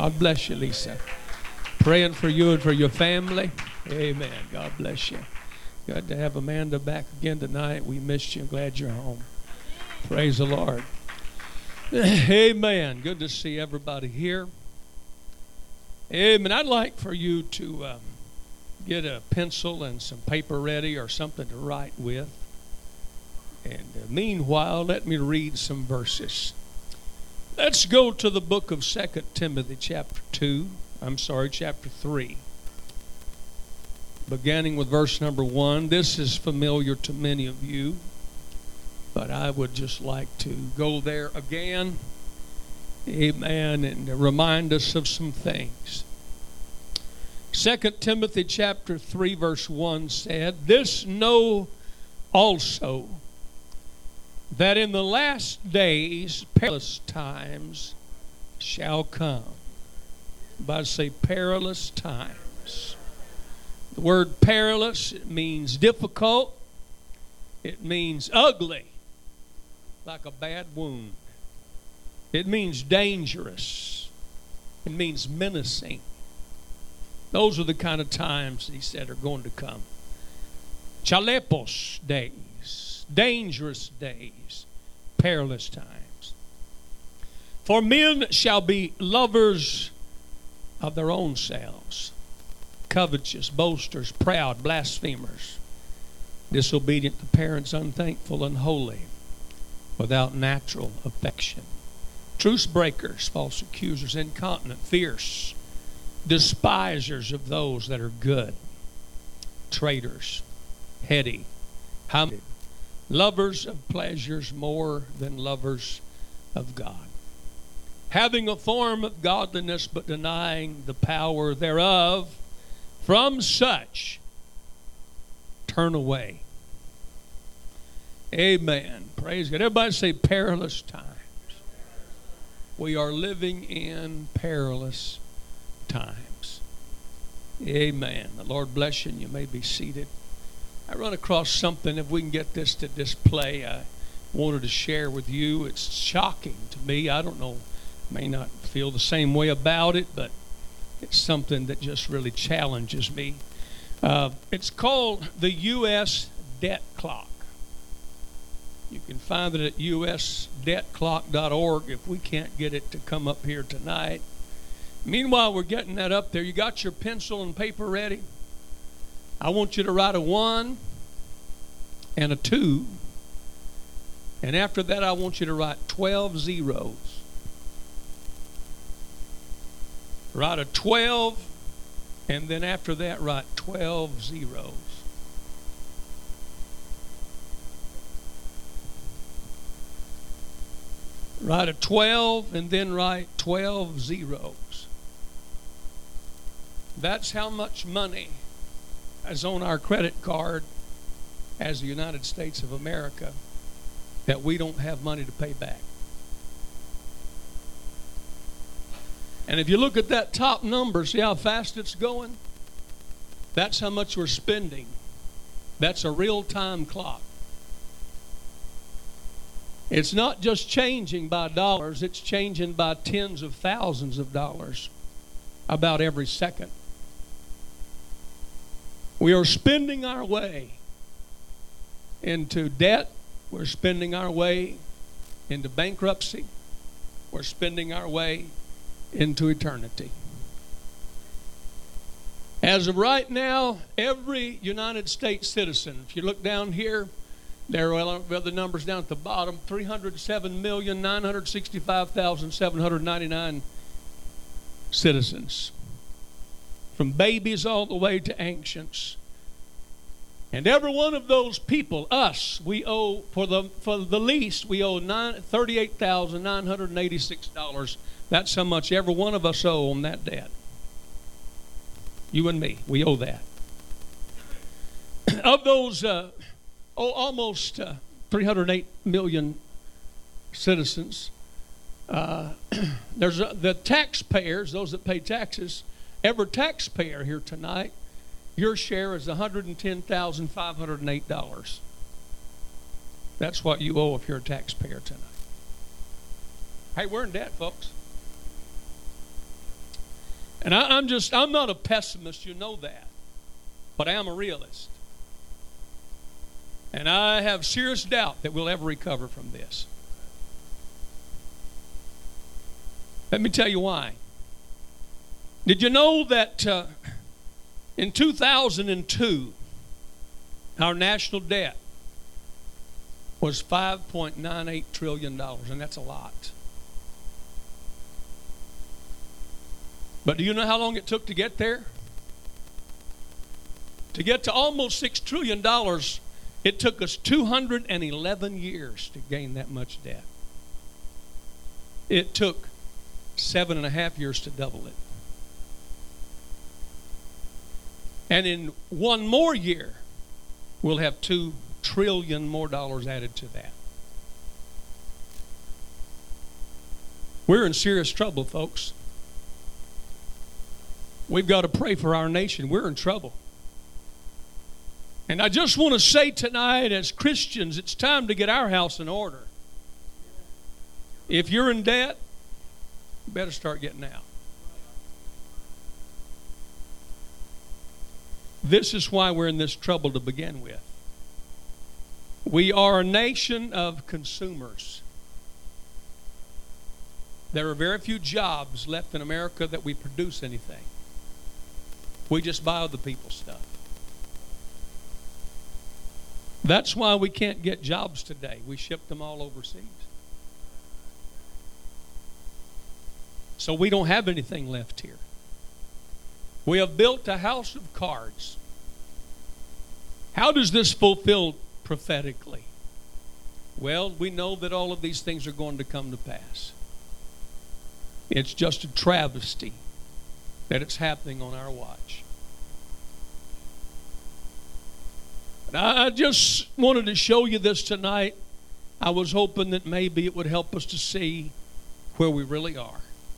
God bless you, Lisa. Praying for you and for your family. Amen. God bless you. Good to have Amanda back again tonight. We missed you. Glad you're home. Praise the Lord. Amen. Good to see everybody here. Amen. I'd like for you to get a pencil and some paper ready or something to write with. And meanwhile, let me read some verses. Let's go to the book of 2 Timothy chapter 3. Beginning with verse number 1. This is familiar to many of you, but I would just like to go there again. Amen. And remind us of some things. 2 Timothy chapter 3 verse 1 said, "This know also, that in the last days perilous times shall come." But say perilous times. The word perilous, it means difficult. It means ugly, like a bad wound. It means dangerous. It means menacing. Those are the kind of times, he said, are going to come. Chalepos days, dangerous days, perilous times. For men shall be lovers of their own selves, covetous, boasters, proud, blasphemers, disobedient to parents, unthankful, unholy, without natural affection, truce breakers, false accusers, incontinent, fierce, despisers of those that are good, traitors, heady, high-minded, lovers of pleasures more than lovers of God, having a form of godliness but denying the power thereof. From such turn away. Amen. Praise God. Everybody say perilous times. We are living in perilous times. Amen. The Lord bless you, and you may be seated. I run across something, if we can get this to display, I wanted to share with you. It's shocking to me. I don't know, may not feel the same way about it, but it's something that just really challenges me. It's called the U.S. debt clock. You can find it at usdebtclock.org if we can't get it to come up here tonight. Meanwhile, we're getting that up there. You got your pencil and paper ready? I want you to write a 1 and a 2. And after that, I want you to write 12 zeros. Write a 12, and then after that, write 12 zeros. Write a 12, and then write 12 zeros. That's how much money is on our credit card as the United States of America that we don't have money to pay back. And if you look at that top number, see how fast it's going? That's how much we're spending. That's a real-time clock. It's not just changing by dollars, it's changing by tens of thousands of dollars about every second. We are spending our way into debt. We're spending our way into bankruptcy. We're spending our way into eternity. As of right now, every United States citizen, if you look down here, there are the numbers down at the bottom, 307,965,799 citizens, from babies all the way to ancients. And every one of those people, us, we owe, for the least, we owe $38,986. That's how much every one of us owe on that debt. You and me, we owe that. Of those almost 308 million citizens, there's the taxpayers, those that pay taxes. Every taxpayer here tonight, your share is $110,508. That's what you owe if you're a taxpayer tonight. Hey, we're in debt, folks. And I'm not a pessimist, you know that. But I am a realist. And I have serious doubt that we'll ever recover from this. Let me tell you why. Did you know that in 2002, our national debt was $5.98 trillion, and that's a lot. But do you know how long it took to get there? To get to almost $6 trillion, it took us 211 years to gain that much debt. It took 7.5 years to double it. And in one more year, we'll have $2 trillion more dollars added to that. We're in serious trouble, folks. We've got to pray for our nation. We're in trouble. And I just want to say tonight, as Christians, it's time to get our house in order. If you're in debt, you better start getting out. This is why we're in this trouble to begin with. We are a nation of consumers. There are very few jobs left in America that we produce anything. We just buy other people's stuff. That's why we can't get jobs today. We ship them all overseas. So we don't have anything left here. We have built a house of cards. How does this fulfill prophetically? Well, we know that all of these things are going to come to pass. It's just a travesty that it's happening on our watch. But I just wanted to show you this tonight. I was hoping that maybe it would help us to see where we really are.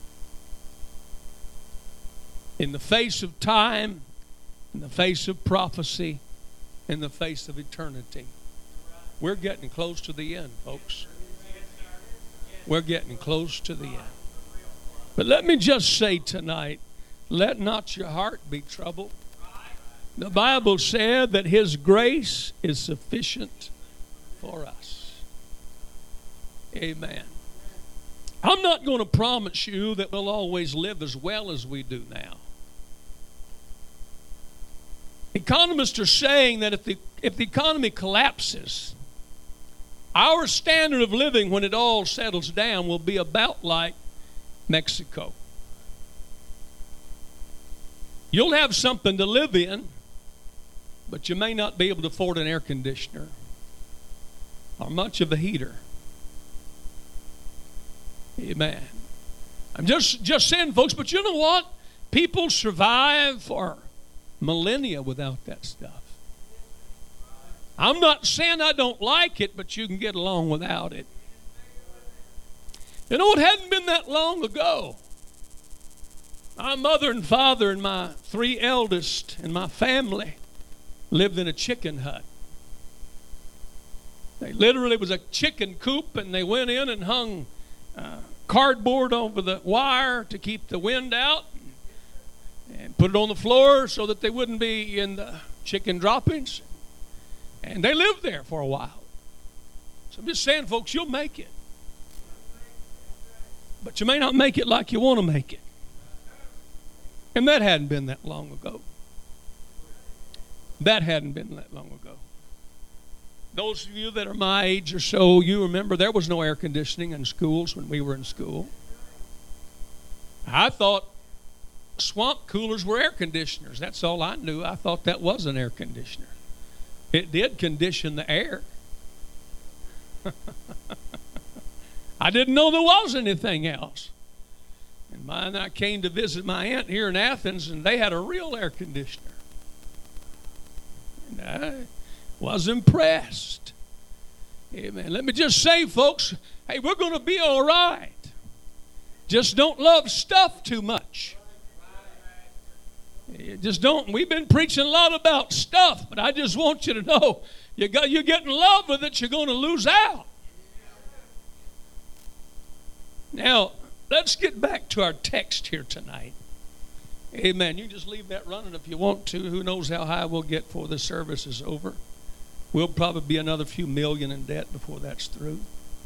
In the face of time, in the face of prophecy, in the face of eternity. We're getting close to the end, folks. We're getting close to the end. But let me just say tonight, let not your heart be troubled. The Bible said that His grace is sufficient for us. Amen. I'm not going to promise you that we'll always live as well as we do now. Economists are saying that if the economy collapses, our standard of living when it all settles down will be about like Mexico. You'll have something to live in, but you may not be able to afford an air conditioner or much of a heater. Amen. I'm just saying, folks, but you know what? People survive for millennia without that stuff. I'm not saying I don't like it, but you can get along without it. You know, it hadn't been that long ago. My mother and father and my three eldest and my family lived in a chicken hut. They literally was a chicken coop, and they went in and hung cardboard over the wire to keep the wind out and put it on the floor so that they wouldn't be in the chicken droppings. And they lived there for a while. So I'm just saying, folks, you'll make it. But you may not make it like you want to make it. And that hadn't been that long ago. That hadn't been that long ago. Those of you that are my age or so, you remember there was no air conditioning in schools when we were in school. I thought swamp coolers were air conditioners. That's all I knew. I thought that was an air conditioner. It did condition the air. I didn't know there was anything else. And I came to visit my aunt here in Athens, and they had a real air conditioner. And I was impressed. Amen. Let me just say, folks, hey, we're going to be all right. Just don't love stuff too much. Just don't. We've been preaching a lot about stuff, but I just want you to know, you get in love with it, you're going to lose out. Now, let's get back to our text here tonight. Amen. You can just leave that running if you want to. Who knows how high we'll get before the service is over. We'll probably be another few million in debt before that's through.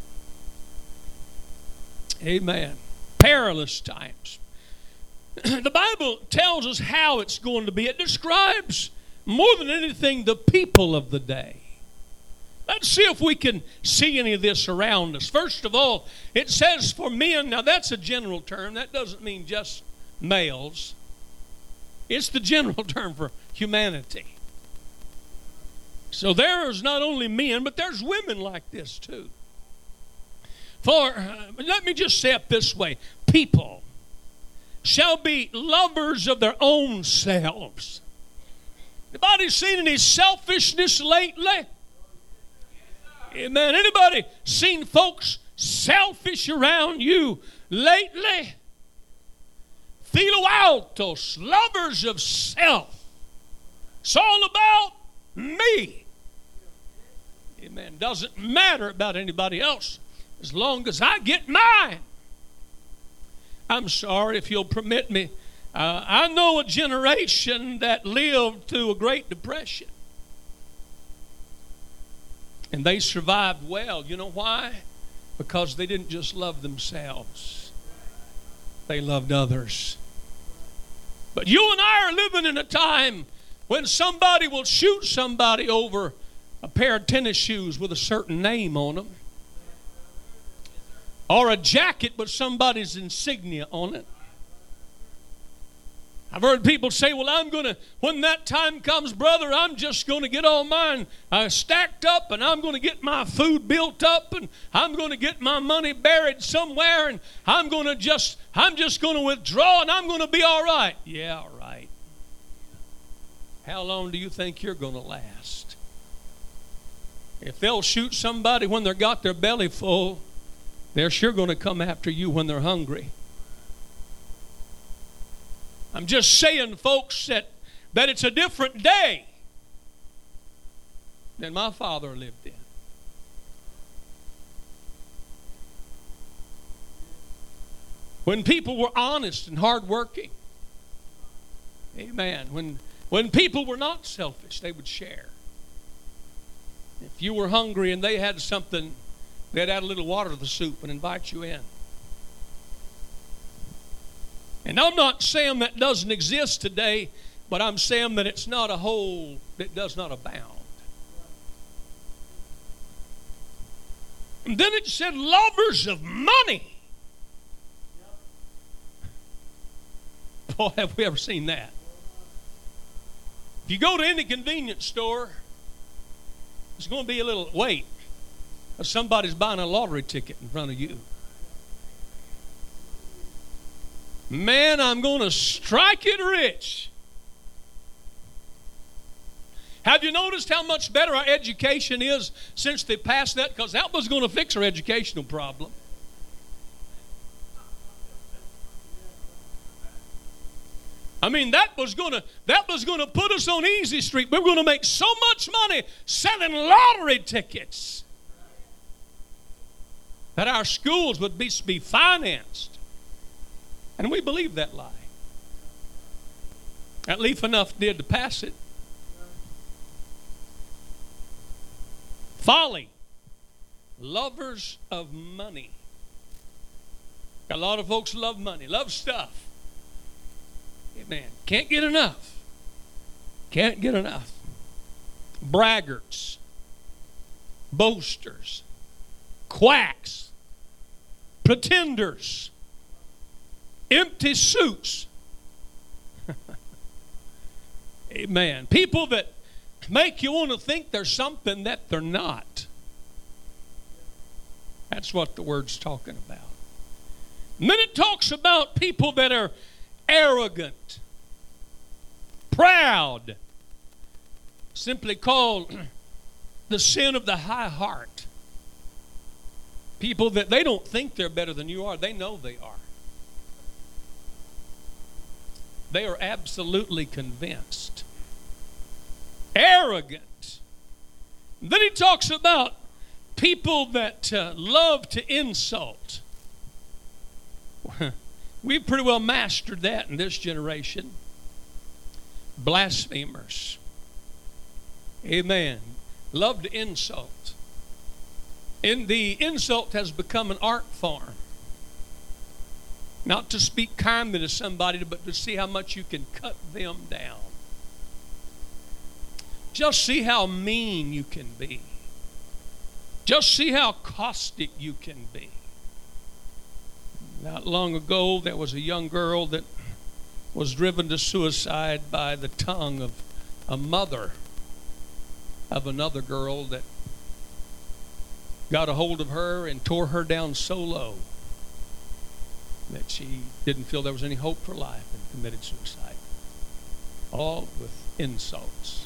Amen. Perilous times. The Bible tells us how it's going to be. It describes more than anything the people of the day. Let's see if we can see any of this around us. First of all, it says for men. Now that's a general term. That doesn't mean just males. It's the general term for humanity. So there's not only men, but there's women like this too. For, let me just say it this way. People shall be lovers of their own selves. Anybody seen any selfishness lately? Amen. Anybody seen folks selfish around you lately? Filo altos, lovers of self. It's all about me. Amen. Doesn't matter about anybody else as long as I get mine. I'm sorry if you'll permit me. I know a generation that lived through a Great Depression. And they survived well. You know why? Because they didn't just love themselves. They loved others. But you and I are living in a time when somebody will shoot somebody over a pair of tennis shoes with a certain name on them. Or a jacket with somebody's insignia on it. I've heard people say, well, when that time comes, brother, I'm just going to get all mine stacked up, and I'm going to get my food built up, and I'm going to get my money buried somewhere, and I'm just going to withdraw, and I'm going to be all right. Yeah, all right. How long do you think you're going to last? If they'll shoot somebody when they've got their belly full, they're sure going to come after you when they're hungry. I'm just saying, folks, that it's a different day than my father lived in. When people were honest and hardworking. Amen. When people were not selfish, they would share. If you were hungry and they had something, they'd add a little water to the soup and invite you in. And I'm not saying that doesn't exist today, but I'm saying that it's not a whole that does not abound. And then it said lovers of money. Boy, have we ever seen that. If you go to any convenience store, there's going to be a little wait. Somebody's buying a lottery ticket in front of you. Man, I'm going to strike it rich. Have you noticed how much better our education is since they passed that? Because that was going to fix our educational problem. I mean, that was going to put us on Easy Street. We were going to make so much money selling lottery tickets that our schools would be financed. And we believed that lie. At least enough did to pass it. Folly. Lovers of money. A lot of folks love money, love stuff. Amen. Can't get enough. Can't get enough. Braggarts. Boasters. Quacks. Pretenders. Empty suits. Amen. People that make you want to think there's something that they're not. That's what the word's talking about. And then it talks about people that are arrogant, proud, simply called the sin of the high heart. People that they don't think they're better than you are, they know they are. They are absolutely convinced. Arrogant. Then he talks about people that love to insult. We've pretty well mastered that in this generation. Blasphemers. Amen. Love to insult. And the insult has become an art form. Not to speak kindly to somebody, but to see how much you can cut them down. Just see how mean you can be. Just see how caustic you can be. Not long ago, there was a young girl that was driven to suicide by the tongue of a mother of another girl that got a hold of her and tore her down so low that she didn't feel there was any hope for life and committed suicide. All with insults.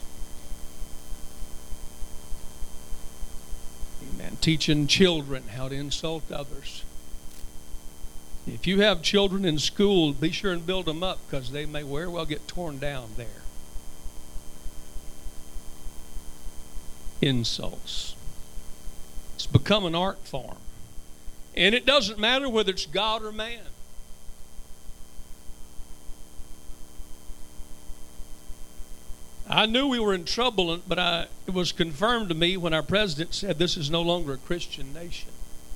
Amen. Teaching children how to insult others. If you have children in school, be sure and build them up, because they may very well get torn down there. Insults. It's become an art form. And it doesn't matter whether it's God or man. I knew we were in trouble, but it was confirmed to me when our president said this is no longer a Christian nation.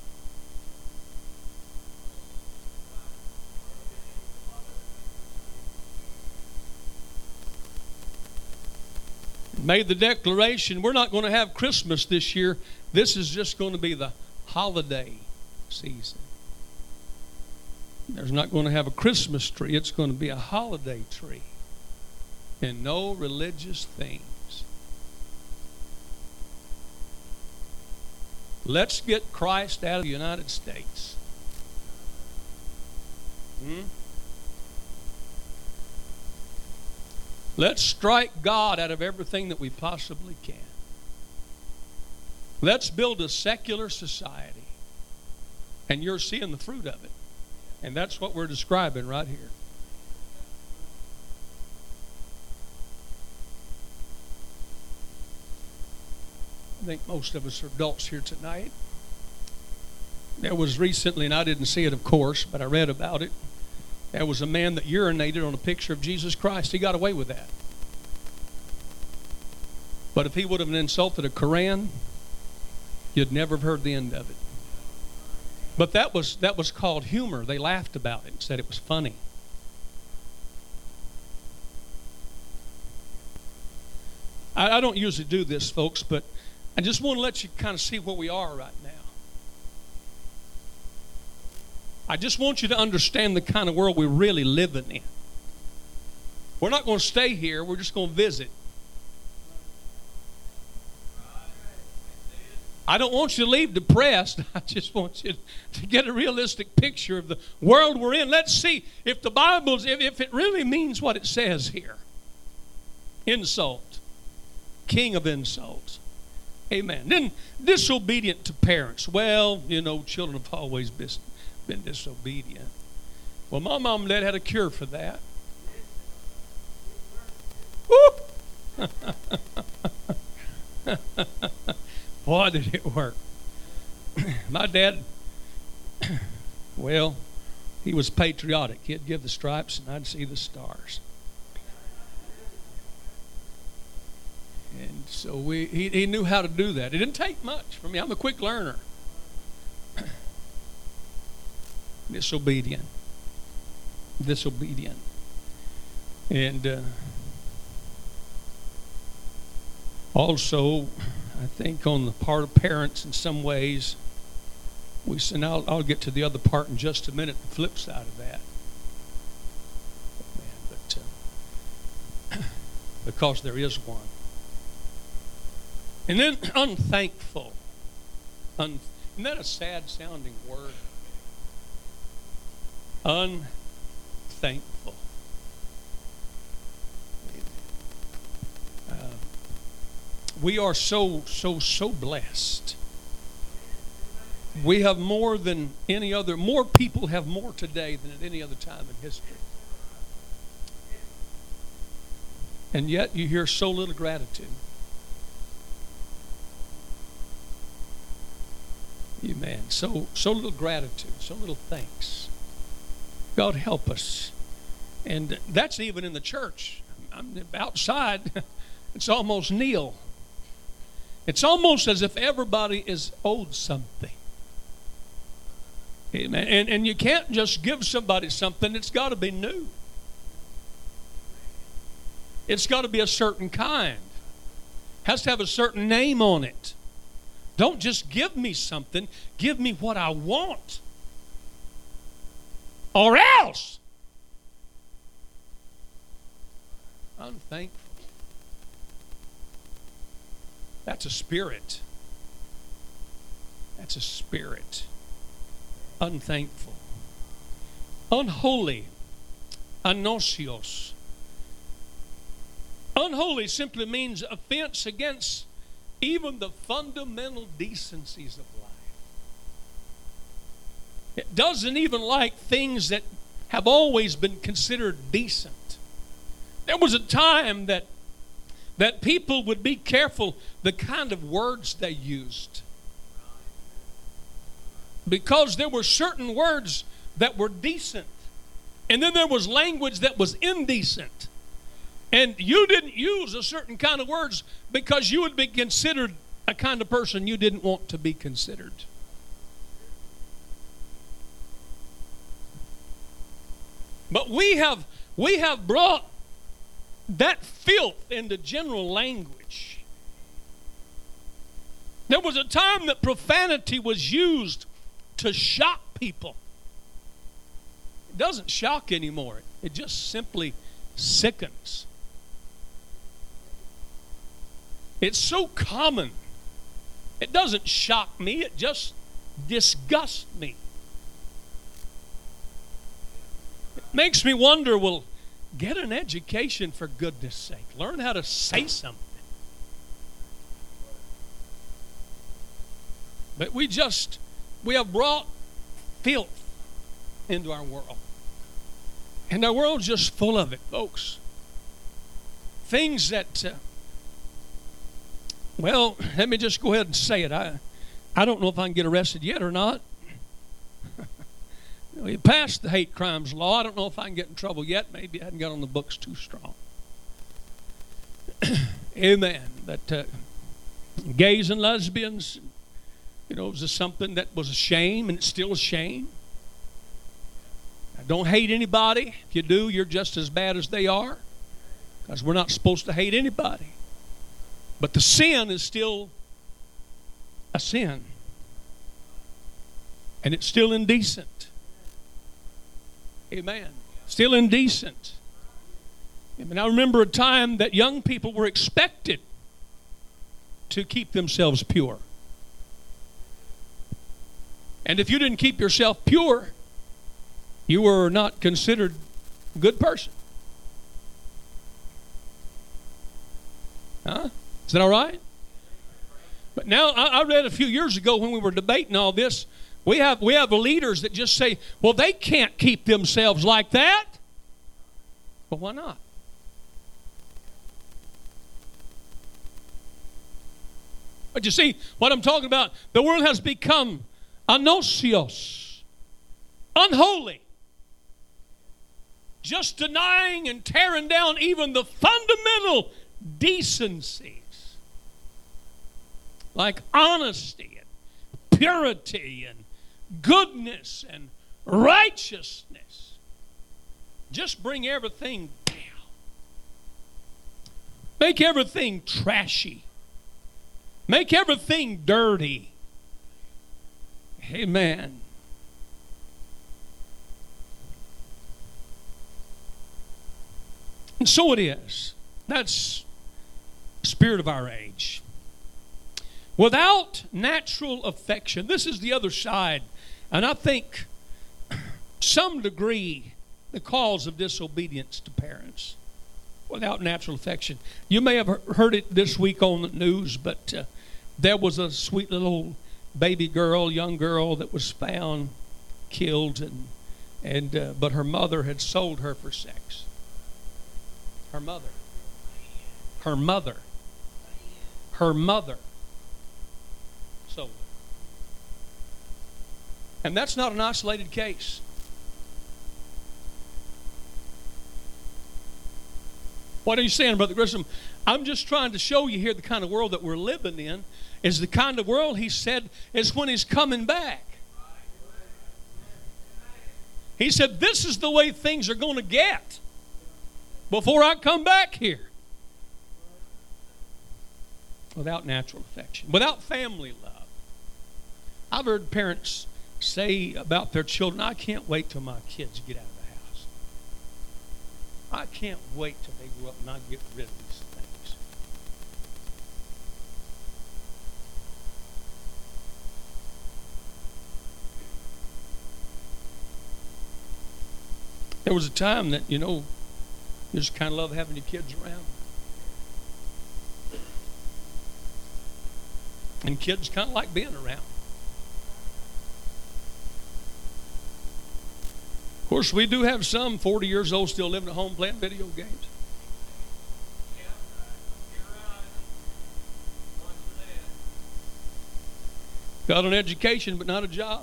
Made the declaration, we're not going to have Christmas this year. This is just going to be the holiday season. There's not going to have a Christmas tree. It's going to be a holiday tree. And no religious things. Let's get Christ out of the United States. Let's strike God out of everything that we possibly can. Let's build a secular society. And you're seeing the fruit of it. And that's what we're describing right here. I think most of us are adults here tonight. There was recently, and I didn't see it, of course, but I read about it. There was a man that urinated on a picture of Jesus Christ. He got away with that. But if he would have insulted a Koran, you'd never have heard the end of it. But that was called humor. They laughed about it and said it was funny. I don't usually do this, folks, but I just want to let you kind of see where we are right now. I just want you to understand the kind of world we're really living in. We're not going to stay here. We're just going to visit. I don't want you to leave depressed. I just want you to get a realistic picture of the world we're in. Let's see if the Bible's, if it really means what it says here. Insult. King of insults. Amen. Then disobedient to parents. Well, you know, children have always been disobedient. Well, my mom and dad had a cure for that. Woo! Boy, did it work. My dad, well, he was patriotic. He'd give the stripes and I'd see the stars. And so he knew how to do that. It didn't take much for me. I'm a quick learner. Disobedient. And also, I think on the part of parents in some ways, and I'll get to the other part in just a minute, the flip side of that. But because there is one. And then unthankful. Isn't that a sad sounding word? Unthankful. We are so blessed. We have more than any other, more people have more today than at any other time in history. And yet you hear so little gratitude. Amen. So little gratitude, so little thanks. God help us. And that's even in the church. Outside, it's almost nil. It's almost as if everybody is owed something. Amen. And you can't just give somebody something. It's got to be new. It's got to be a certain kind. Has to have a certain name on it. Don't just give me something. Give me what I want. Or else. Unthankful. That's a spirit. That's a spirit. Unthankful. Unholy. Anosios. Unholy simply means offense against even the fundamental decencies of life. It doesn't even like things that have always been considered decent. There was a time that people would be careful the kind of words they used. Because there were certain words that were decent. And then there was language that was indecent. And you didn't use a certain kind of words because you would be considered a kind of person you didn't want to be considered. But we have brought that filth into general language. There was a time that profanity was used to shock people. It doesn't shock anymore. It just simply sickens. It's so common. It doesn't shock me. It just disgusts me. It makes me wonder, well, get an education for goodness sake. Learn how to say something. But we have brought filth into our world. And our world's just full of it, folks. Things that, well, let me just go ahead and say it. I don't know if I can get arrested yet or not. We passed the hate crimes law. I don't know if I can get in trouble yet. Maybe I hadn't got on the books too strong. Amen. But gays and lesbians, it was just something that was a shame, and it's still a shame. Now, don't hate anybody. If you do, you're just as bad as they are, because we're not supposed to hate anybody. But the sin is still a sin, and it's still indecent. Amen. Still indecent. I remember a time that young people were expected to keep themselves pure. And if you didn't keep yourself pure, you were not considered a good person. Huh? Is that all right? But now, I read a few years ago when we were debating all this, we have leaders that just say, well, they can't keep themselves like that. Well, why not? But you see what I'm talking about? The world has become anosios, unholy, just denying and tearing down even the fundamental decencies like honesty and purity and goodness and righteousness. Just bring everything down. Make everything trashy. Make everything dirty. Amen. And so it is. That's the spirit of our age. Without natural affection, this is the other side. And I think some degree the cause of disobedience to parents. Without natural affection. You may have heard it this week on the news, but there was a sweet little baby girl, young girl, that was found killed, but her mother had sold her for sex. Her mother sold her. And that's not an isolated case. What are you saying, Brother Grissom? I'm just trying to show you here the kind of world that we're living in is the kind of world, he said, is when he's coming back. He said, this is the way things are going to get before I come back here. Without natural affection, without family love. I've heard parents say about their children, I can't wait till my kids get out of the house. I can't wait till they grow up and I get rid of these things. There was a time that, you just kind of love having your kids around. And kids kind of like being around. Of course, we do have some 40 years old still living at home playing video games. Got an education, but not a job.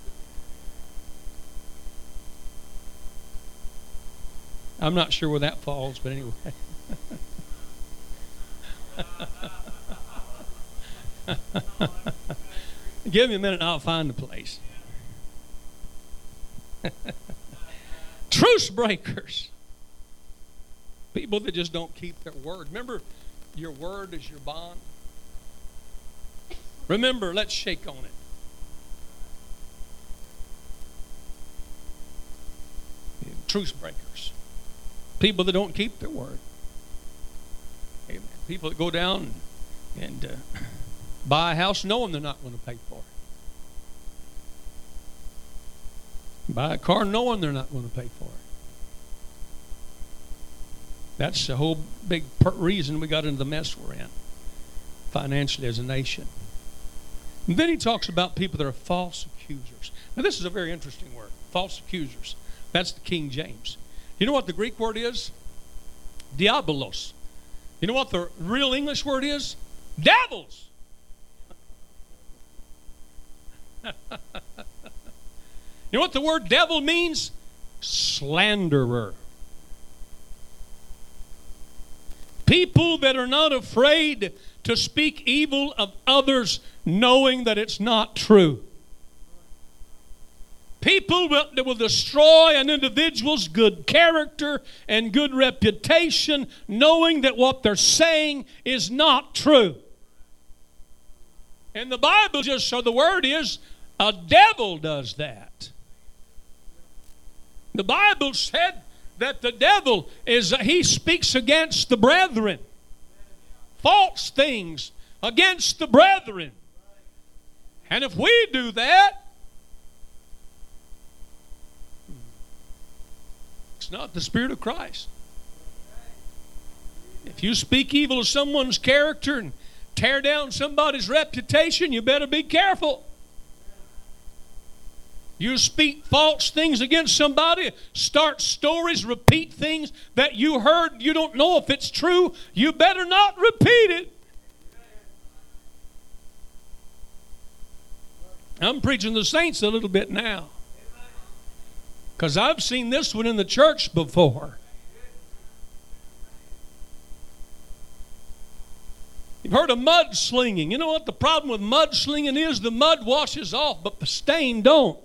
I'm not sure where that falls, but anyway. Give me a minute and I'll find the place. Truce breakers. People that just don't keep their word. Remember, your word is your bond. Remember, let's shake on it. Truce breakers. People that don't keep their word. Amen. People that go down and buy a house knowing they're not going to pay for it. Buy a car knowing they're not going to pay for it. That's the whole big reason we got into the mess we're in financially as a nation. And then he talks about people that are false accusers. Now this is a very interesting word, false accusers. That's the King James. You know what the Greek word is? Diabolos. You know what the real English word is? Devils. You know what the word devil means? Slanderer. People that are not afraid to speak evil of others knowing that it's not true. People that will destroy an individual's good character and good reputation knowing that what they're saying is not true. And the Bible just, so the word is, a devil does that. The Bible said that the devil he speaks against the brethren. False things against the brethren. And if we do that, it's not the Spirit of Christ. If you speak evil of someone's character and tear down somebody's reputation, you better be careful. You speak false things against somebody, start stories, repeat things that you heard, you don't know if it's true, you better not repeat it. I'm preaching the saints a little bit now, because I've seen this one in the church before. You've heard of mudslinging. You know what the problem with mudslinging is? The mud washes off, but the stain don't.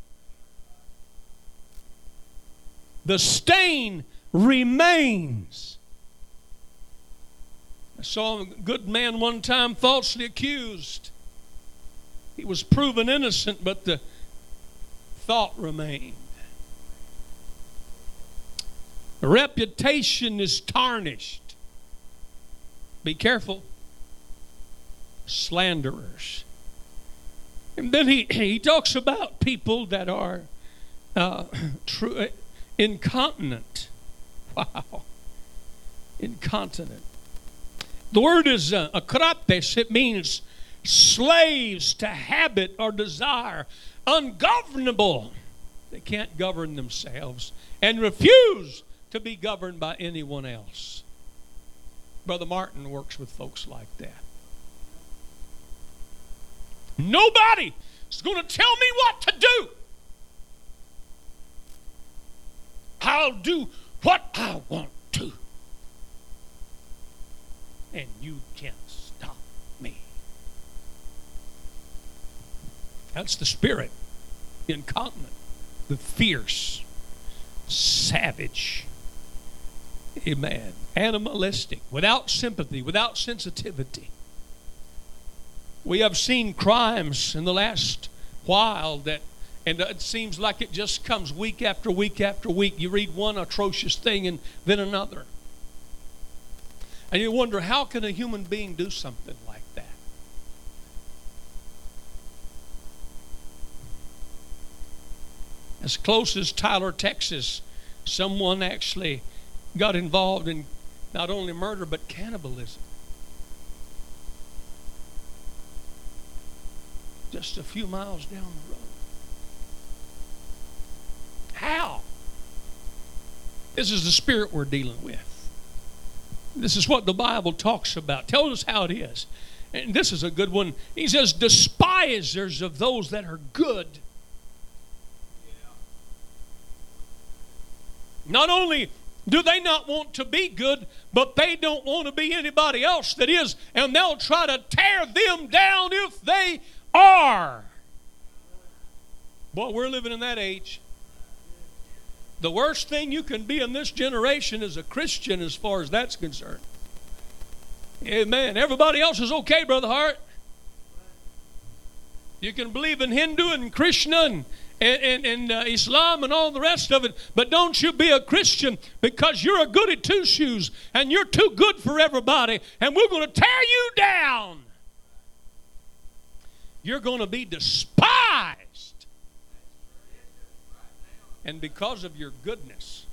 The stain remains. I saw a good man one time falsely accused. He was proven innocent, but the thought remained. The reputation is tarnished. Be careful. Slanderers. And then he talks about people that are incontinent. Wow. Incontinent. The word is akrates. It means slaves to habit or desire. Ungovernable. They can't govern themselves and refuse to be governed by anyone else. Brother Martin works with folks like that. Nobody is going to tell me what to do. I'll do what I want to. and you can't stop me. That's the spirit. Incontinent, the fierce, savage, amen, animalistic, without sympathy, without sensitivity. We have seen crimes in the last while and it seems like it just comes week after week after week. You read one atrocious thing and then another. And you wonder, how can a human being do something like that? As close as Tyler, Texas, someone actually got involved in not only murder but cannibalism. Just a few miles down the road. How? This is the spirit we're dealing with. This is what the Bible talks about. Tells us how it is. And this is a good one. He says, despisers of those that are good. Not only do they not want to be good, but they don't want to be anybody else that is. And they'll try to tear them down if they are. Boy, we're living in that age. The worst thing you can be in this generation is a Christian as far as that's concerned. Amen. Everybody else is okay, Brother Hart. You can believe in Hindu and Krishna and Islam and all the rest of it, but don't you be a Christian because you're a goody two-shoes and you're too good for everybody and we're going to tear you down. You're going to be despised. And because of your goodness,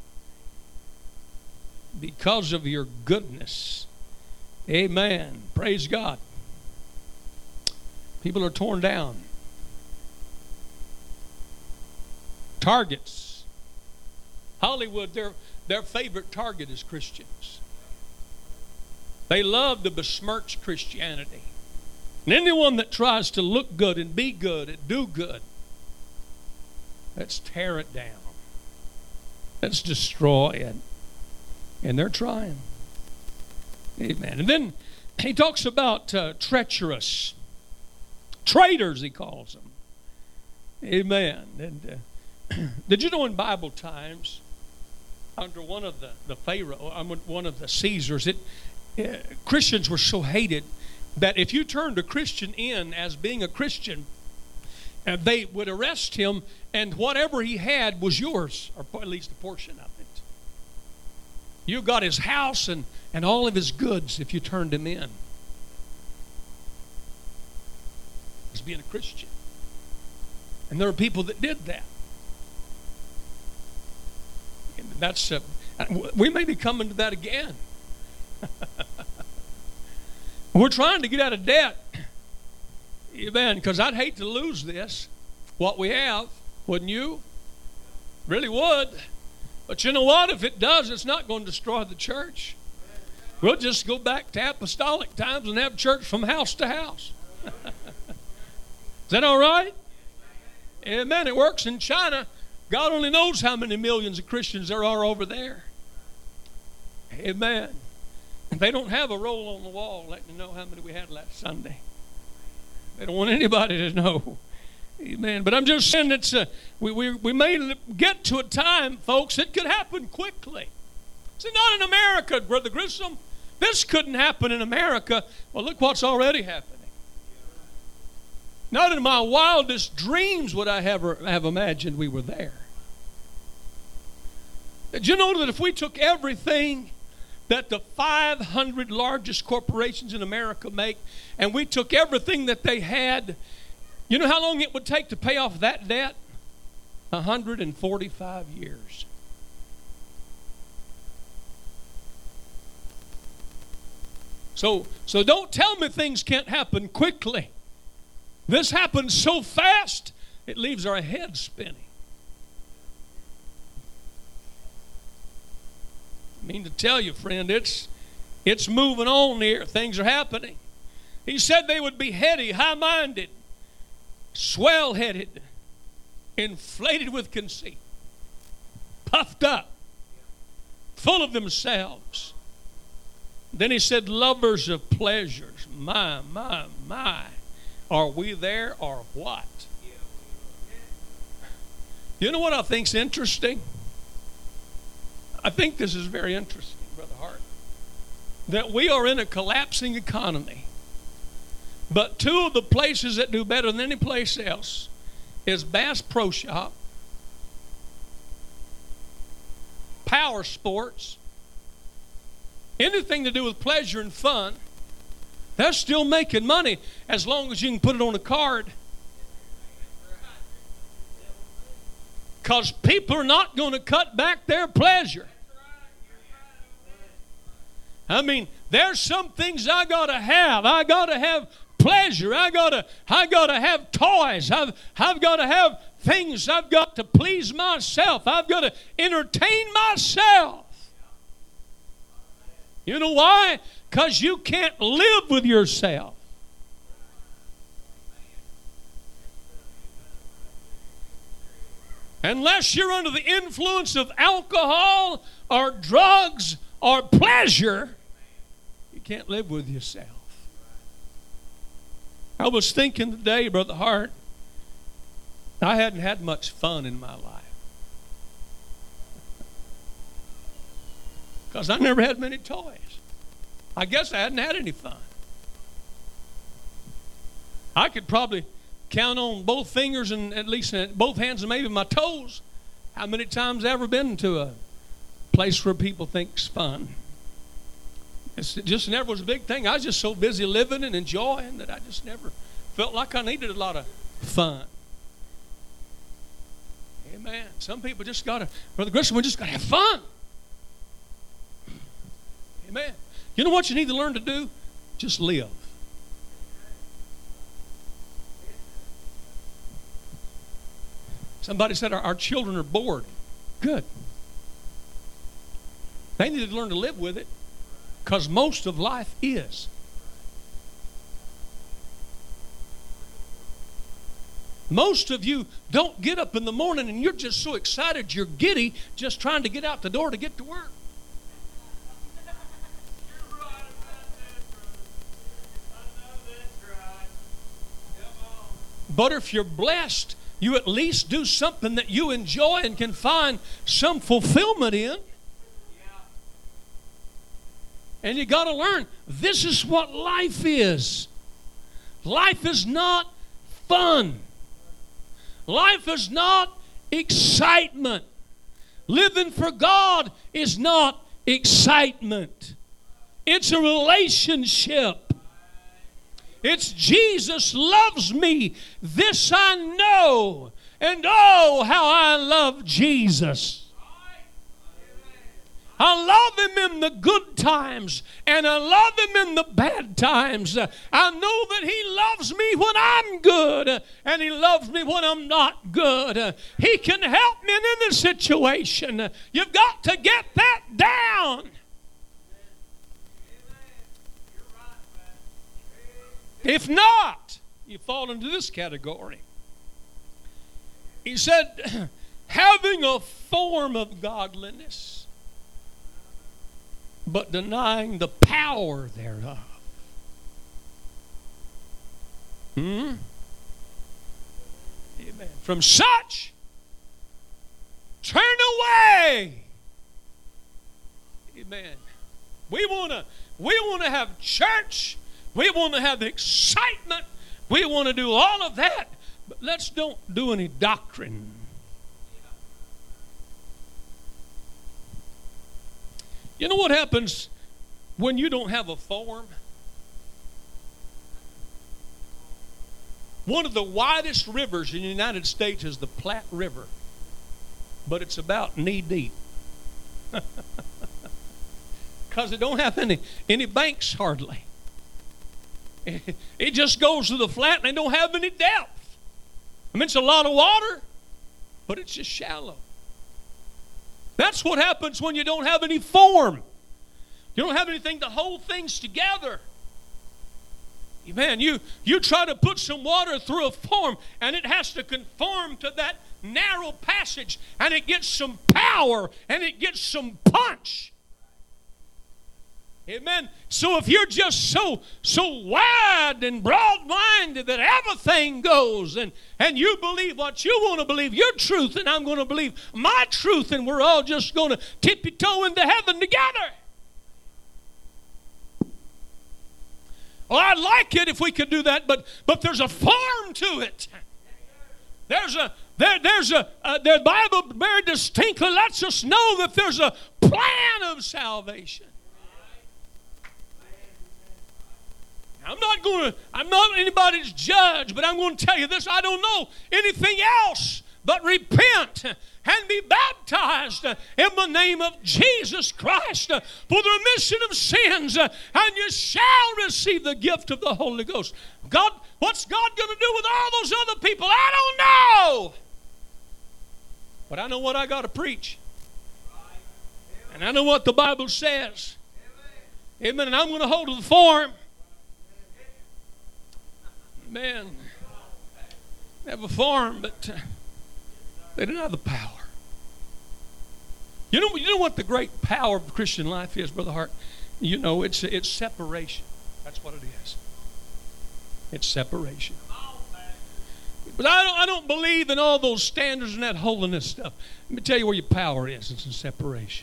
amen, praise God, people are torn down. Targets. Hollywood, their favorite target is Christians. They love to besmirch Christianity. And anyone that tries to look good and be good and do good, let's tear it down. Let's destroy it. And they're trying. Amen. And then he talks about treacherous. Traitors, he calls them. Amen. And did you know in Bible times, under one of the Pharaoh, one of the Caesars, Christians were so hated that if you turned a Christian in as being a Christian, they would arrest him, and whatever he had was yours, or at least a portion of it. You got his house and all of his goods if you turned him in. As being a Christian. And there are people that did that. And that's we may be coming to that again. We're trying to get out of debt. Amen. Because I'd hate to lose this, what we have, wouldn't you? Really would. But you know what? If it does, it's not going to destroy the church. We'll just go back to apostolic times and have church from house to house. Is that all right? Amen. It works in China. God only knows how many millions of Christians there are over there. Amen. They don't have a roll on the wall letting you know how many we had last Sunday. They don't want anybody to know. Amen. But I'm just saying it's we may get to a time, folks, it could happen quickly. See, not in America, Brother Grissom. This couldn't happen in America. Well, look what's already happening. Not in my wildest dreams would I have imagined we were there. Did you know that if we took everything that the 500 largest corporations in America make, and we took everything that they had, you know how long it would take to pay off that debt? 145 years. So don't tell me things can't happen quickly. This happens so fast, it leaves our heads spinning. I mean to tell you, friend, it's moving on here. Things are happening. He said they would be heady, high-minded, swell-headed, inflated with conceit, puffed up, full of themselves. Then he said, lovers of pleasures. My, my, my. Are we there or what? You know what I think's interesting? I think this is very interesting, Brother Hart. That we are in a collapsing economy. But two of the places that do better than any place else is Bass Pro Shop, power sports, anything to do with pleasure and fun. They're still making money as long as you can put it on a card. Because people are not going to cut back their pleasure. I mean, there's some things I got to have. I got to have pleasure. I got to have toys. I've got to have things. I've got to please myself. I've got to entertain myself. You know why? Because you can't live with yourself. Unless you're under the influence of alcohol or drugs or pleasure, you can't live with yourself. I was thinking today, Brother Hart, I hadn't had much fun in my life. Because I never had many toys. I guess I hadn't had any fun. I could probably count on both fingers and at least both hands and maybe my toes how many times I've ever been to a place where people think's fun. It just never was a big thing. I was just so busy living and enjoying that I just never felt like I needed a lot of fun. Amen. Some people just got to, Brother Grissom, we just got to have fun. Amen. You know what you need to learn to do? Just live. Somebody said our children are bored. Good. They need to learn to live with it because most of life is. Most of you don't get up in the morning and you're just so excited you're giddy just trying to get out the door to get to work. But if you're blessed, you at least do something that you enjoy and can find some fulfillment in. And you got to learn, this is what life is. Life is not fun. Life is not excitement. Living for God is not excitement. It's a relationship. It's Jesus loves me. This I know. And oh, how I love Jesus. I love Him in the good times, and I love Him in the bad times. I know that He loves me when I'm good, and He loves me when I'm not good. He can help me in any situation. You've got to get that down. If not, you fall into this category. He said, having a form of godliness, but denying the power thereof. Amen. From such, turn away. Amen. We want to have church. We want to have excitement. We want to do all of that. But let's don't do any doctrine. You know what happens when you don't have a form? One of the widest rivers in the United States is the Platte River. But it's about knee deep. Because it don't have any banks hardly. It just goes to the flat and they don't have any depth. I mean, it's a lot of water, but it's just shallow. That's what happens when you don't have any form. You don't have anything to hold things together. Man, you try to put some water through a form and it has to conform to that narrow passage and it gets some power and it gets some punch. Amen. So if you're just so wide and broad-minded that everything goes, and you believe what you want to believe, your truth, and I'm going to believe my truth, and we're all just going to tippy-toe into heaven together. Well, I'd like it if we could do that, but there's a form to it. The Bible very distinctly lets us know that there's a plan of salvation. I'm not anybody's judge, but I'm going to tell you this. I don't know anything else but repent and be baptized in the name of Jesus Christ for the remission of sins, and you shall receive the gift of the Holy Ghost. God, what's God going to do with all those other people? I don't know. But I know what I got to preach. And I know what the Bible says. Amen. And I'm going to hold to the form. Man, they have a form, but they don't have the power. You know what the great power of the Christian life is, Brother Hart? You know, it's separation. That's what it is. It's separation. But I don't believe in all those standards and that holiness stuff. Let me tell you where your power is. It's in separation.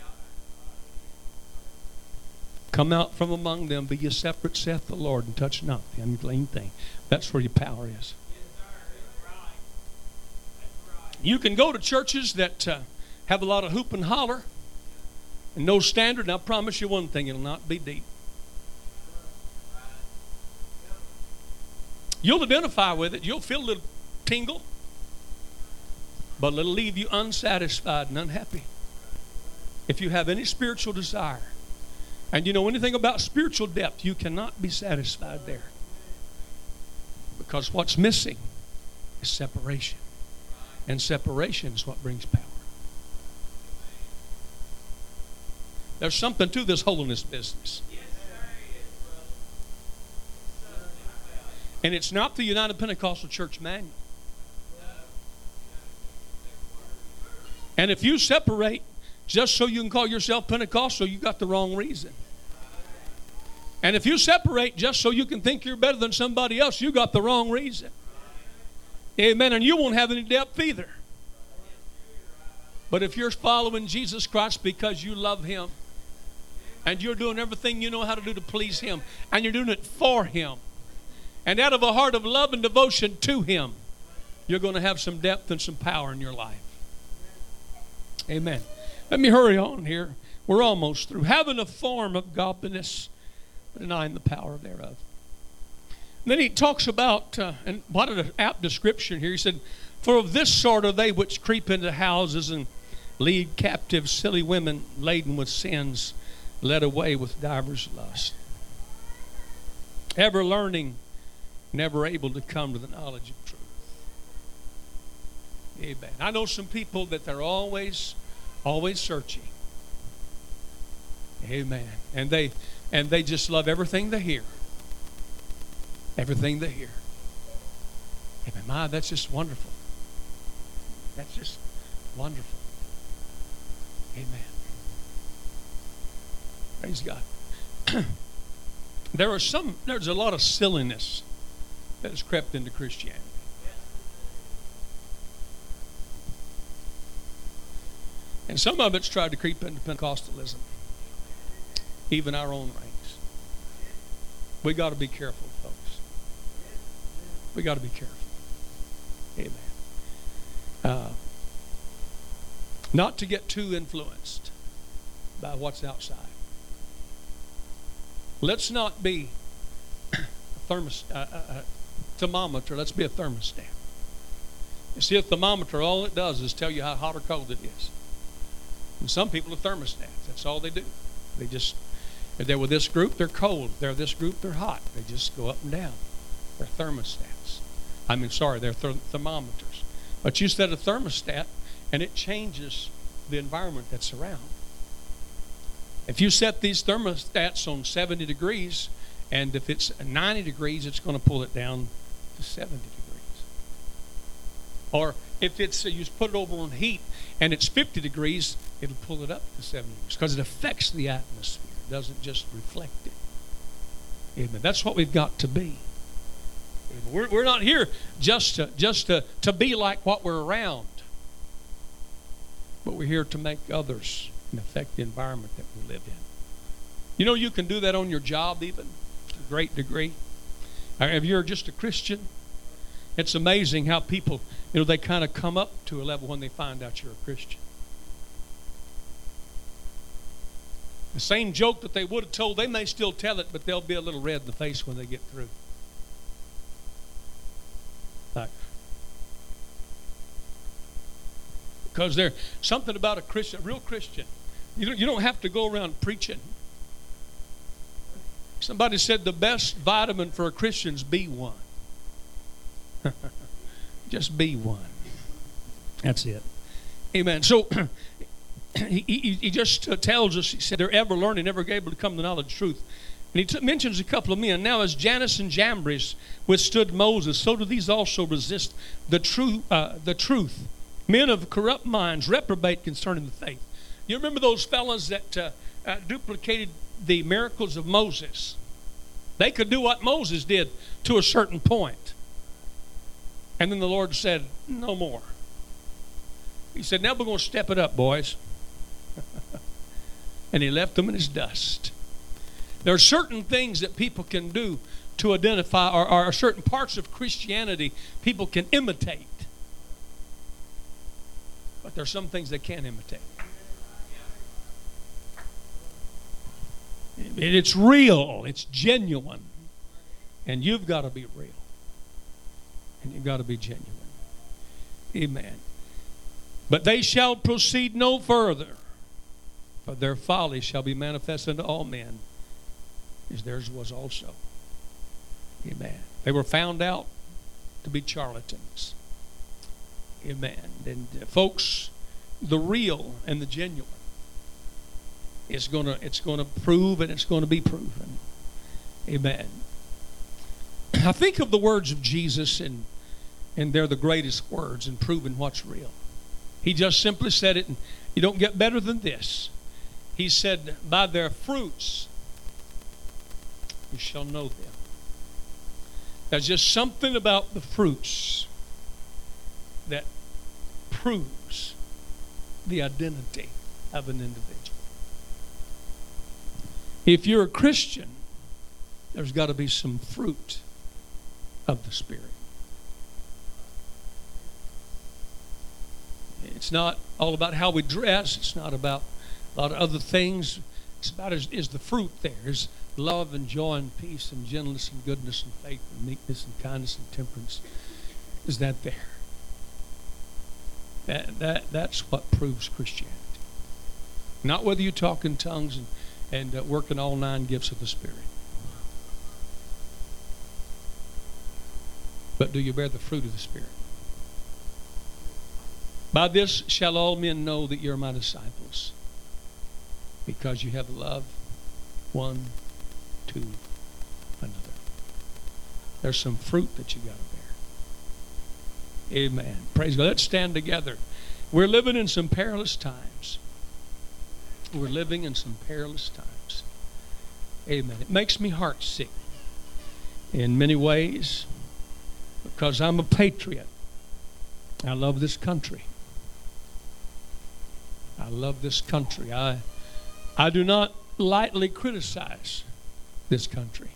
Come out from among them, be ye separate, saith the Lord, and touch not the unclean thing. That's where your power is. You can go to churches that have a lot of hoop and holler and no standard, and I promise you one thing, it'll not be deep. You'll identify with it. You'll feel a little tingle, but it'll leave you unsatisfied and unhappy. If you have any spiritual desire, and you know anything about spiritual depth, you cannot be satisfied there. Because what's missing is separation. And separation is what brings power. There's something to this holiness business. And it's not the United Pentecostal Church manual. And if you separate just so you can call yourself Pentecostal, you got the wrong reason. And if you separate just so you can think you're better than somebody else, you got the wrong reason. Amen. And you won't have any depth either. But if you're following Jesus Christ because you love Him, and you're doing everything you know how to do to please Him, and you're doing it for Him, and out of a heart of love and devotion to Him, you're going to have some depth and some power in your life. Amen. Let me hurry on here. We're almost through. Having a form of godliness, but denying the power thereof. And then he talks about, and what an apt description here. He said, for of this sort are they which creep into houses and lead captive silly women laden with sins, led away with divers lusts. Ever learning, never able to come to the knowledge of truth. Amen. I know some people that they're always searching. Amen. And they just love everything they hear. Everything they hear. Amen. My, that's just wonderful. That's just wonderful. Amen. Praise God. There's a lot of silliness that has crept into Christianity. And some of it's tried to creep into Pentecostalism. Even our own ranks. We got to be careful, folks. We got to be careful. Amen. Not to get too influenced by what's outside. Let's not be a thermometer. Let's be a thermostat. You see, a thermometer, all it does is tell you how hot or cold it is. And some people are thermostats. That's all they do. If they're with this group, they're cold. If they're this group, they're hot. They just go up and down. They're thermostats. They're thermometers. But you set a thermostat, and it changes the environment that's around. If you set these thermostats on 70 degrees, and if it's 90 degrees, it's going to pull it down to 70 degrees. Or if you put it over on heat, and it's 50 degrees, it'll pull it up to 70 degrees, because it affects the atmosphere. it doesn't just reflect it. Amen. That's what we've got to be. We're not here just to be like what we're around, but we're here to make others and affect the environment that we live in. You know, you can do that on your job even to a great degree. If you're just a Christian, it's amazing how people, they kind of come up to a level when they find out you're a Christian. The same joke that they would have told, they may still tell it, but they'll be a little red in the face when they get through. Because there's something about a Christian, a real Christian. You don't have to go around preaching. Somebody said the best vitamin for a Christian is B1. Just B1. That's it. Amen. So he just tells us, he said, they're ever learning, never able to come to the knowledge of truth. And he mentions a couple of men. Now, as Jannes and Jambres withstood Moses, so do these also resist the truth. Men of corrupt minds reprobate concerning the faith. You remember those fellas that duplicated the miracles of Moses? They could do what Moses did to a certain point. And then the Lord said, no more. He said, now we're going to step it up, boys. And he left them in his dust. There are certain things that people can do to identify, or certain parts of Christianity people can imitate. But there are some things they can't imitate. It's real. It's genuine. And you've got to be real. And you've got to be genuine. Amen. But they shall proceed no further, for their folly shall be manifest unto all men, as theirs was also. Amen. They were found out to be charlatans. Amen. And folks, the real and the genuine it's going to prove, and it's going to be proven. Amen. I think of the words of Jesus, and they're the greatest words in proving what's real. He just simply said it, and you don't get better than this. He said, by their fruits you shall know them. There's just something about the fruits that proves the identity of an individual. If you're a Christian, there's got to be some fruit of the Spirit. It's not all about how we dress. It's not about a lot of other things. It's about is the fruit there. Is love and joy and peace and gentleness and goodness and faith and meekness and kindness and temperance. Is that there? That's what proves Christianity. Not whether you talk in tongues and work in all 9 gifts of the Spirit. But do you bear the fruit of the Spirit? By this shall all men know that you're my disciples, because you have love one to another. There's some fruit that you got to bear. Amen. Praise God. Let's stand together. We're living in some perilous times. We're living in some perilous times. Amen. It makes me heartsick in many ways, because I'm a patriot. I love this country. I love this country. I do not lightly criticize this country.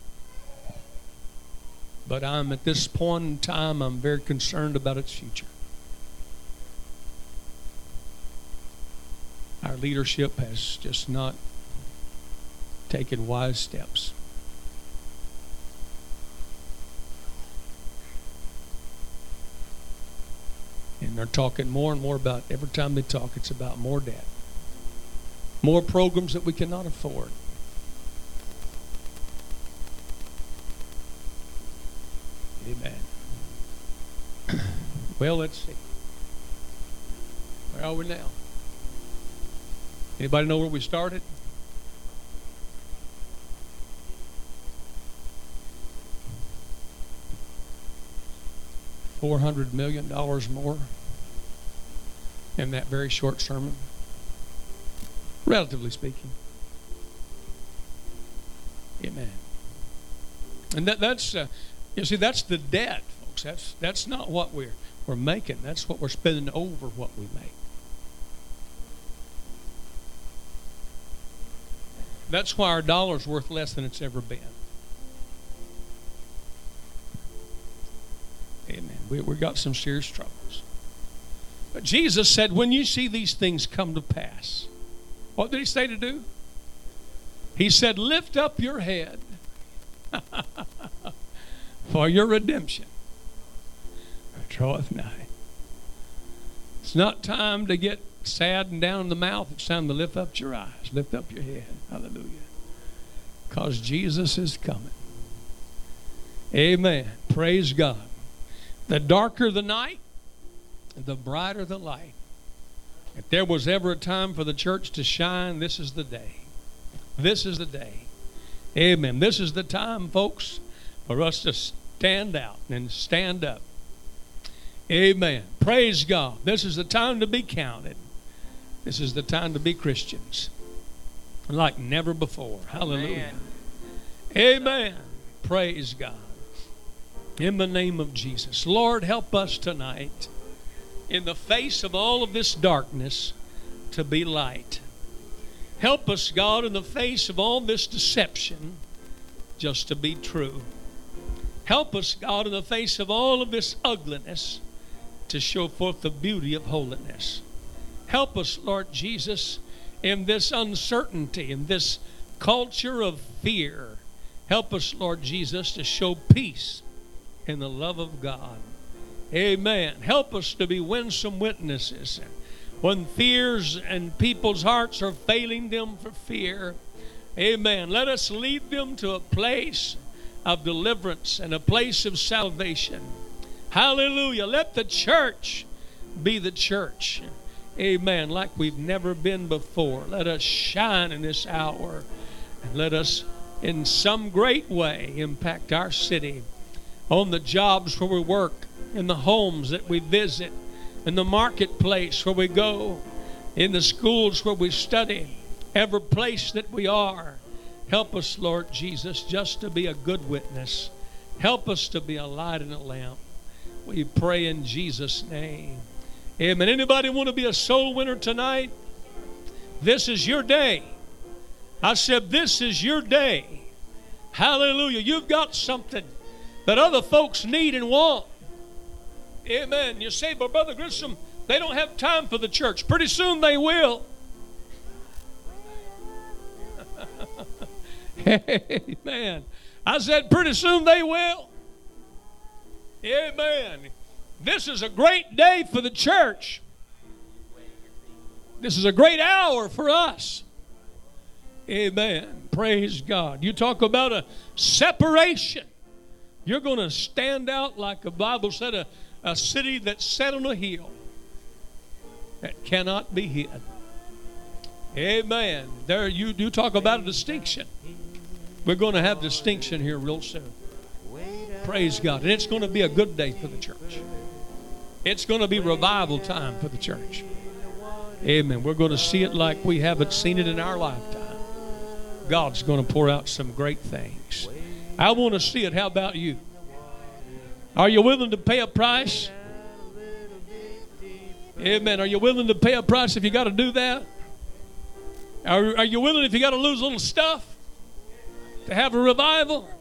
But I'm at this point in time, I'm very concerned about its future. Our leadership has just not taken wise steps. And they're talking more and more about, every time they talk, it's about more debt. More programs that we cannot afford. Amen. Well, let's see. Where are we now? Anybody know where we started? $400 million more in that very short sermon, relatively speaking. Amen. And that's you see, that's the debt, folks. That's not what we're making. That's what we're spending over what we make. That's why our dollar's worth less than it's ever been. Amen. We got some serious troubles. But Jesus said, when you see these things come to pass, what did he say to do? He said, lift up your head for your redemption draweth nigh. It's not time to get sad and down in the mouth. It's time to lift up your eyes. Lift up your head. Hallelujah. Because Jesus is coming. Amen. Praise God. The darker the night, the brighter the light. If there was ever a time for the church to shine, this is the day. This is the day. Amen. This is the time, folks, for us to stand out and stand up. Amen. Praise God. This is the time to be counted. This is the time to be Christians like never before. Hallelujah. Amen. Praise God. In the name of Jesus. Lord, help us tonight in the face of all of this darkness to be light. Help us, God, in the face of all this deception just to be true. Help us, God, in the face of all of this ugliness to show forth the beauty of holiness. Help us, Lord Jesus, in this uncertainty, in this culture of fear. Help us, Lord Jesus, to show peace in the love of God. Amen. Help us to be winsome witnesses. When fears and people's hearts are failing them for fear, amen, let us lead them to a place of deliverance and a place of salvation. Hallelujah. Let the church be the church. Amen. Like we've never been before. Let us shine in this hour. And let us in some great way impact our city. On the jobs where we work. In the homes that we visit. In the marketplace where we go. In the schools where we study. Every place that we are. Help us, Lord Jesus, just to be a good witness. Help us to be a light and a lamp. We pray in Jesus' name. Amen. Anybody want to be a soul winner tonight? This is your day. I said, this is your day. Hallelujah. You've got something that other folks need and want. Amen. You say, but Brother Grissom, they don't have time for the church. Pretty soon they will. Amen. I said, pretty soon they will. Amen. This is a great day for the church. This is a great hour for us. Amen. Praise God. You talk about a separation. You're going to stand out like the Bible said, a city that's set on a hill that cannot be hid. Amen. There you talk about a distinction. We're going to have distinction here real soon. Praise God. And it's going to be a good day for the church. It's going to be revival time for the church. Amen. We're going to see it like we haven't seen it in our lifetime. God's going to pour out some great things. I want to see it. How about you? Are you willing to pay a price? Amen. Are you willing to pay a price if you got to do that? Are you willing if you got to lose a little stuff to have a revival?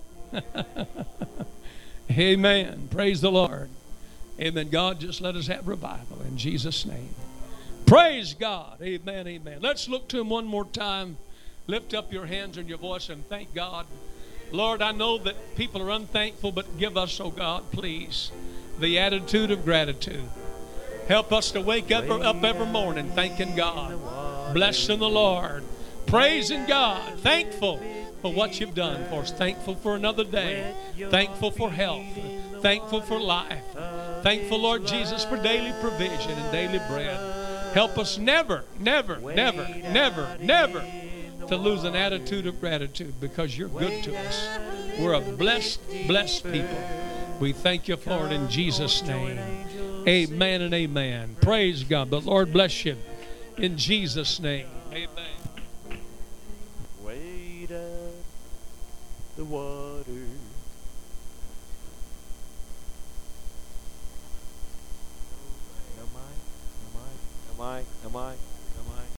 Amen. Praise the Lord. Amen. God, just let us have revival in Jesus' name. Praise God. Amen. Amen. Let's look to Him one more time. Lift up your hands and your voice and thank God. Lord, I know that people are unthankful, but give us, oh God, please, the attitude of gratitude. Help us to wake up every morning thanking God, blessing the Lord, praising God, thankful for what you've done for us, thankful for another day, thankful for health, thankful for life, thankful, Lord Jesus, for daily provision and daily bread. Help us never, never, never, never, never to lose an attitude of gratitude because you're good to us. We're a blessed, blessed people. We thank you for it in Jesus' name. Amen and amen. Praise God. The Lord bless you in Jesus' name. Amen. the water. No mic, no mic, no mic, no mic.